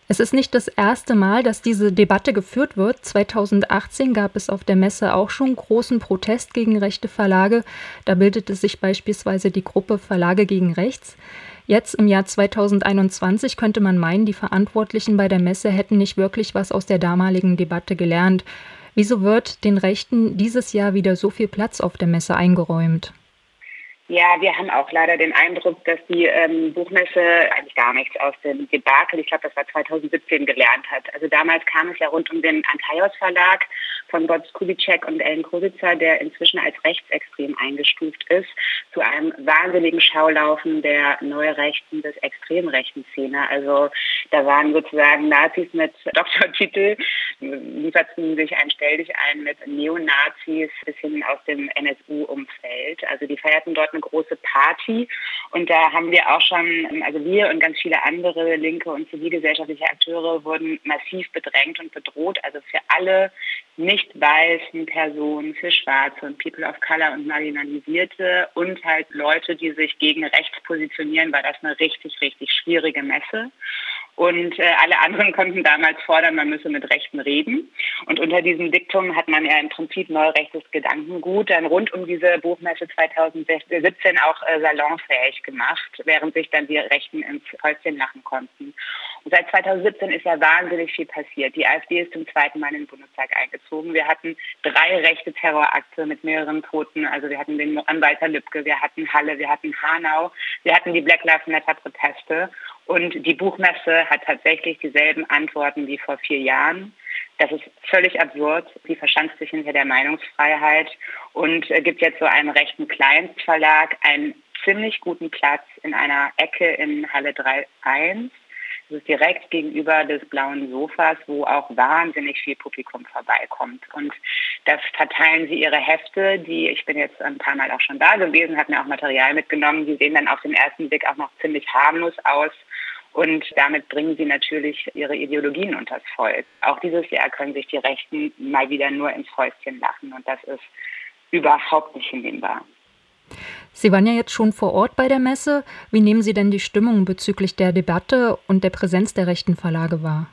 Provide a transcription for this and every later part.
Es ist nicht das erste Mal, dass diese Debatte geführt wird. 2018 gab es auf der Messe auch schon großen Protest gegen rechte Verlage. Da bildete sich beispielsweise die Gruppe Verlage gegen Rechts. Jetzt im Jahr 2021 könnte man meinen, die Verantwortlichen bei der Messe hätten nicht wirklich was aus der damaligen Debatte gelernt. Wieso wird den Rechten dieses Jahr wieder so viel Platz auf der Messe eingeräumt? Ja, wir haben auch leider den Eindruck, dass die Buchmesse eigentlich gar nichts aus dem Debakel, ich glaube, das war 2017, gelernt hat. Also damals kam es ja rund um den Antaios Verlag von Boris Kubitschek und Ellen Kosica, der inzwischen als rechtsextrem eingestuft ist, zu einem wahnsinnigen Schaulaufen der neurechten bis extrem rechten Szene. Also da waren sozusagen Nazis mit Doktortitel, lieferten sich ein Stelldichein mit Neonazis bis hin aus dem NSU-Umfeld. Also die feierten dort eine große Party und da haben wir auch schon, also wir und ganz viele andere linke und zivilgesellschaftliche Akteure wurden massiv bedrängt und bedroht. Also für alle nicht weißen Personen, für Schwarze und People of Color und Marginalisierte und halt Leute, die sich gegen rechts positionieren, war das eine richtig, richtig schwierige Messe. Und alle anderen konnten damals fordern, man müsse mit Rechten reden. Und unter diesem Diktum hat man ja im Prinzip neurechtes Gedankengut dann rund um diese Buchmesse 2017 auch salonfähig gemacht, während sich dann die Rechten ins Häuschen lachen konnten. Und seit 2017 ist ja wahnsinnig viel passiert. Die AfD ist zum zweiten Mal in den Bundestag eingezogen. Wir hatten 3 rechte Terrorakte mit mehreren Toten. Also wir hatten den Walter Lübcke, wir hatten Halle, wir hatten Hanau, wir hatten die Black Lives Matter Proteste. Und die Buchmesse hat tatsächlich dieselben Antworten wie vor 4 Jahren. Das ist völlig absurd. Sie verschanzt sich hinter der Meinungsfreiheit und gibt jetzt so einem rechten Kleinstverlag einen ziemlich guten Platz in einer Ecke in Halle 3.1. Das ist direkt gegenüber des blauen Sofas, wo auch wahnsinnig viel Publikum vorbeikommt. Und das verteilen sie ihre Hefte, ich bin jetzt ein paar Mal auch schon da gewesen, habe mir auch Material mitgenommen. Die sehen dann auf den ersten Blick auch noch ziemlich harmlos aus. Und damit bringen sie natürlich ihre Ideologien unters Volk. Auch dieses Jahr können sich die Rechten mal wieder nur ins Häuschen lachen. Und das ist überhaupt nicht hinnehmbar. Sie waren ja jetzt schon vor Ort bei der Messe. Wie nehmen Sie denn die Stimmung bezüglich der Debatte und der Präsenz der rechten Verlage wahr?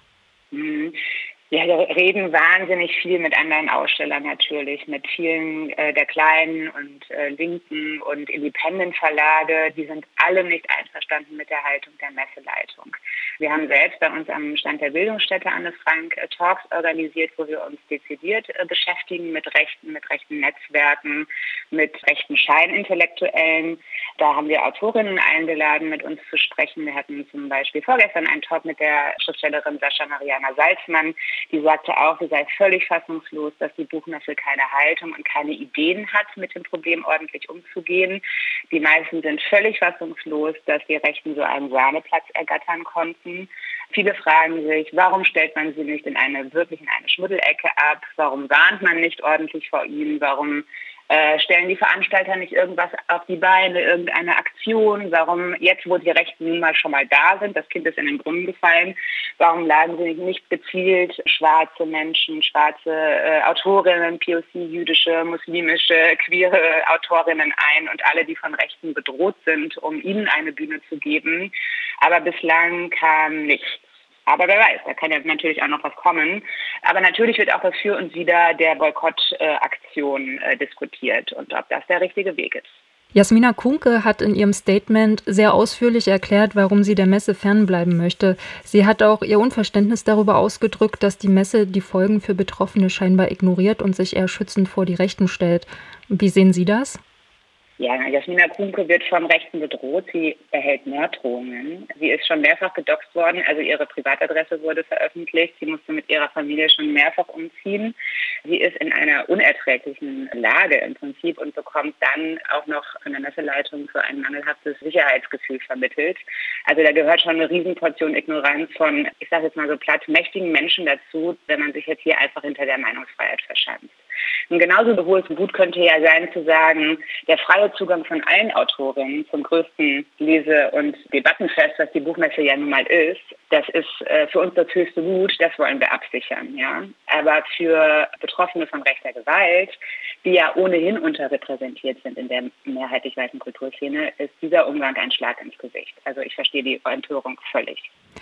Ja, wir reden wahnsinnig viel mit anderen Ausstellern natürlich, mit vielen der kleinen und linken und Independent-Verlage. Die sind alle nicht einverstanden mit der Haltung der Messeleitung. Wir haben selbst bei uns am Stand der Bildungsstätte Anne Frank Talks organisiert, wo wir uns dezidiert beschäftigen mit rechten Netzwerken, mit rechten Scheinintellektuellen. Da haben wir Autorinnen eingeladen, mit uns zu sprechen. Wir hatten zum Beispiel vorgestern einen Talk mit der Schriftstellerin Sascha Mariana Salzmann. Die sagte auch, sie sei völlig fassungslos, dass die Buchmesse keine Haltung und keine Ideen hat, mit dem Problem ordentlich umzugehen. Die meisten sind völlig fassungslos, dass die Rechten so einen Sahneplatz ergattern konnten. Viele fragen sich, warum stellt man sie nicht in eine Schmuddelecke ab? Warum warnt man nicht ordentlich vor ihnen? Warum stellen die Veranstalter nicht irgendwas auf die Beine, irgendeine Aktion? Warum jetzt, wo die Rechten nun mal schon mal da sind, das Kind ist in den Brunnen gefallen, warum laden sie nicht gezielt schwarze Menschen, schwarze Autorinnen, POC, jüdische, muslimische, queere Autorinnen ein und alle, die von Rechten bedroht sind, um ihnen eine Bühne zu geben? Aber bislang kam nichts. Aber wer weiß, da kann ja natürlich auch noch was kommen. Aber natürlich wird auch das Für und Wider der Boykottaktion diskutiert und ob das der richtige Weg ist. Jasmina Kuhnke hat in ihrem Statement sehr ausführlich erklärt, warum sie der Messe fernbleiben möchte. Sie hat auch ihr Unverständnis darüber ausgedrückt, dass die Messe die Folgen für Betroffene scheinbar ignoriert und sich eher schützend vor die Rechten stellt. Wie sehen Sie das? Ja, Jasmina Kuhnke wird vom Rechten bedroht. Sie erhält Morddrohungen. Sie ist schon mehrfach gedoxt worden. Also ihre Privatadresse wurde veröffentlicht. Sie musste mit ihrer Familie schon mehrfach umziehen. Sie ist in einer unerträglichen Lage im Prinzip und bekommt dann auch noch von der Messeleitung so ein mangelhaftes Sicherheitsgefühl vermittelt. Also da gehört schon eine Riesenportion Ignoranz von, ich sage jetzt mal so platt, mächtigen Menschen dazu, wenn man sich jetzt hier einfach hinter der Meinungsfreiheit verschanzt. Und genauso hohes Gut könnte ja sein zu sagen, der freie Zugang von allen Autorinnen zum größten Lese- und Debattenfest, was die Buchmesse ja nun mal ist, das ist für uns das höchste Gut, das wollen wir absichern. Ja? Aber für Betroffene von rechter Gewalt, die ja ohnehin unterrepräsentiert sind in der mehrheitlich weißen Kulturszene, ist dieser Umgang ein Schlag ins Gesicht. Also ich verstehe die Empörung völlig.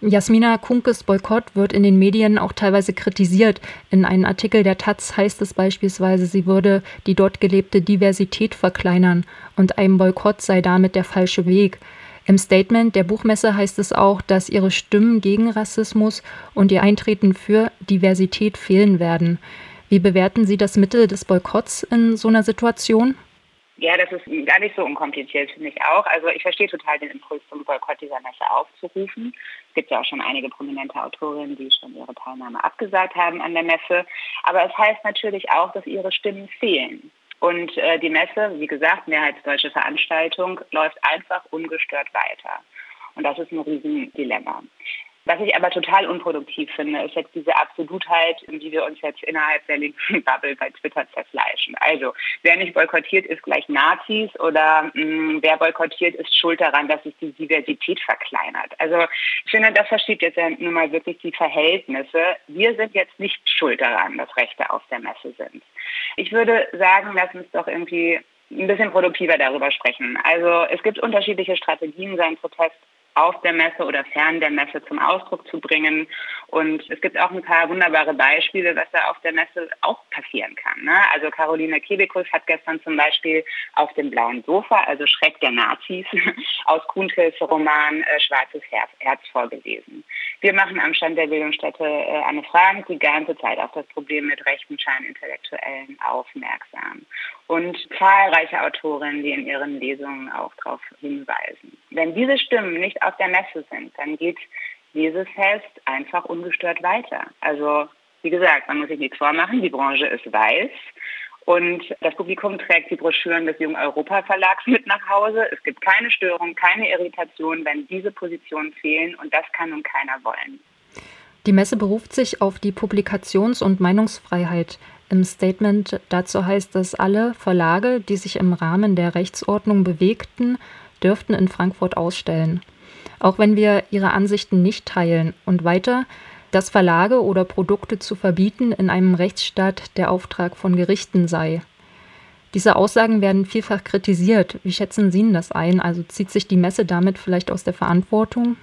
Jasmina Kunkes Boykott wird in den Medien auch teilweise kritisiert. In einem Artikel der Taz heißt es beispielsweise, sie würde die dort gelebte Diversität verkleinern und ein Boykott sei damit der falsche Weg. Im Statement der Buchmesse heißt es auch, dass ihre Stimmen gegen Rassismus und ihr Eintreten für Diversität fehlen werden. Wie bewerten Sie das Mittel des Boykotts in so einer Situation? Ja, das ist gar nicht so unkompliziert, finde ich auch. Also ich verstehe total den Impuls, zum Boykott dieser Messe aufzurufen. Es gibt ja auch schon einige prominente Autorinnen, die schon ihre Teilnahme abgesagt haben an der Messe. Aber es heißt natürlich auch, dass ihre Stimmen fehlen. Und die Messe, wie gesagt, mehrheitsdeutsche Veranstaltung, läuft einfach ungestört weiter. Und das ist ein Riesendilemma. Was ich aber total unproduktiv finde, ist jetzt diese Absolutheit, in die wir uns jetzt innerhalb der linken Bubble bei Twitter zerfleischen. Also, wer nicht boykottiert, ist gleich Nazis oder wer boykottiert, ist schuld daran, dass es die Diversität verkleinert. Also, ich finde, das verschiebt jetzt ja nun mal wirklich die Verhältnisse. Wir sind jetzt nicht schuld daran, dass Rechte auf der Messe sind. Ich würde sagen, lass uns doch irgendwie ein bisschen produktiver darüber sprechen. Also, es gibt unterschiedliche Strategien, seinen Protest auf der Messe oder fern der Messe zum Ausdruck zu bringen. Und es gibt auch ein paar wunderbare Beispiele, was da auf der Messe auch passieren kann. Ne? Also Caroline Kebekus hat gestern zum Beispiel auf dem blauen Sofa, also Schreck der Nazis, aus Kuhntels Roman Schwarzes Herz vorgelesen. Wir machen am Stand der Bildungsstätte Anne Frank die ganze Zeit auf das Problem mit rechten Scheinintellektuellen aufmerksam. Und zahlreiche Autorinnen, die in ihren Lesungen auch darauf hinweisen. Wenn diese Stimmen nicht auf der Messe sind, dann geht dieses Fest einfach ungestört weiter. Also, wie gesagt, man muss sich nichts vormachen, die Branche ist weiß und das Publikum trägt die Broschüren des Jung Europa Verlags mit nach Hause. Es gibt keine Störung, keine Irritation, wenn diese Positionen fehlen und das kann nun keiner wollen. Die Messe beruft sich auf die Publikations- und Meinungsfreiheit. Im Statement dazu heißt es, alle Verlage, die sich im Rahmen der Rechtsordnung bewegten, dürften in Frankfurt ausstellen. Auch wenn wir ihre Ansichten nicht teilen. Und weiter, dass Verlage oder Produkte zu verbieten in einem Rechtsstaat der Auftrag von Gerichten sei. Diese Aussagen werden vielfach kritisiert. Wie schätzen Sie das ein? Also zieht sich die Messe damit vielleicht aus der Verantwortung?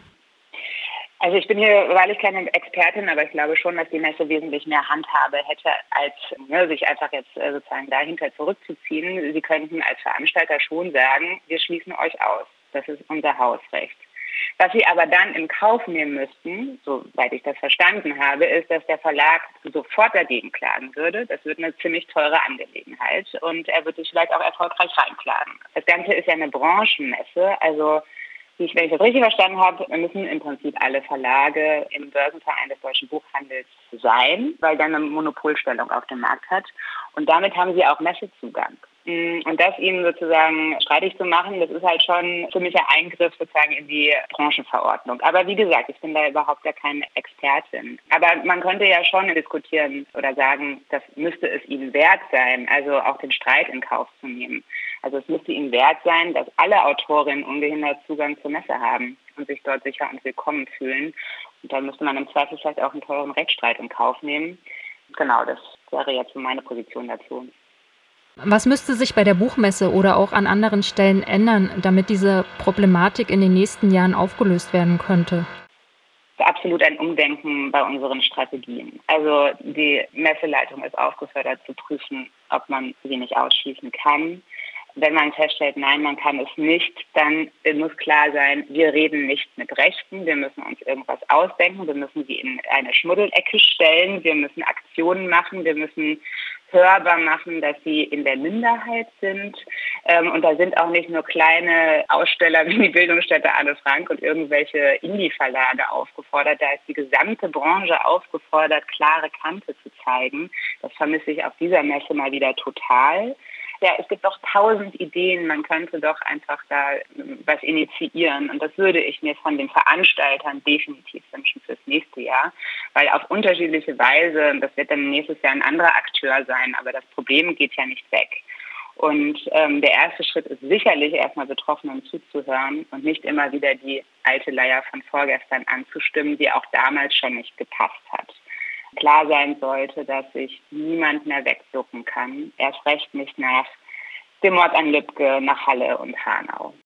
Also ich bin hier wahrlich keine Expertin, aber ich glaube schon, dass die Messe wesentlich mehr Handhabe hätte, als sich einfach jetzt sozusagen dahinter zurückzuziehen. Sie könnten als Veranstalter schon sagen, wir schließen euch aus. Das ist unser Hausrecht. Was sie aber dann in Kauf nehmen müssten, soweit ich das verstanden habe, ist, dass der Verlag sofort dagegen klagen würde. Das wird eine ziemlich teure Angelegenheit und er wird sich vielleicht auch erfolgreich reinklagen. Das Ganze ist ja eine Branchenmesse, also wenn ich das richtig verstanden habe, müssen im Prinzip alle Verlage im Börsenverein des deutschen Buchhandels sein, weil der eine Monopolstellung auf dem Markt hat. Und damit haben sie auch Messezugang. Und das ihnen sozusagen streitig zu machen, das ist halt schon ein ziemlicher Eingriff sozusagen in die Branchenverordnung. Aber wie gesagt, ich bin da überhaupt gar keine Expertin. Aber man könnte ja schon diskutieren oder sagen, das müsste es ihnen wert sein, also auch den Streit in Kauf zu nehmen. Also es müsste ihnen wert sein, dass alle Autorinnen ungehindert Zugang zur Messe haben und sich dort sicher und willkommen fühlen. Und dann müsste man im Zweifel vielleicht auch einen teuren Rechtsstreit in Kauf nehmen. Genau, das wäre jetzt so meine Position dazu. Was müsste sich bei der Buchmesse oder auch an anderen Stellen ändern, damit diese Problematik in den nächsten Jahren aufgelöst werden könnte? Absolut ein Umdenken bei unseren Strategien. Also die Messeleitung ist aufgefordert zu prüfen, ob man sie nicht ausschließen kann. Wenn man feststellt, nein, man kann es nicht, dann muss klar sein, wir reden nicht mit Rechten, wir müssen uns irgendwas ausdenken, wir müssen sie in eine Schmuddelecke stellen, wir müssen Aktionen machen, wir müssen hörbar machen, dass sie in der Minderheit sind. Und da sind auch nicht nur kleine Aussteller wie die Bildungsstätte Anne Frank und irgendwelche Indie-Verlage aufgefordert, da ist die gesamte Branche aufgefordert, klare Kante zu zeigen. Das vermisse ich auf dieser Messe mal wieder total. Ja, es gibt doch 1000 Ideen, man könnte doch einfach da was initiieren. Und das würde ich mir von den Veranstaltern definitiv wünschen fürs nächste Jahr, weil auf unterschiedliche Weise, und das wird dann nächstes Jahr ein anderer Akteur sein, aber das Problem geht ja nicht weg. Und der erste Schritt ist sicherlich erstmal Betroffenen zuzuhören und nicht immer wieder die alte Leier von vorgestern anzustimmen, die auch damals schon nicht gepasst hat. Klar sein sollte, dass sich niemand mehr wegducken kann. Erst recht nicht nach dem Mord an Lübcke, nach Halle und Hanau.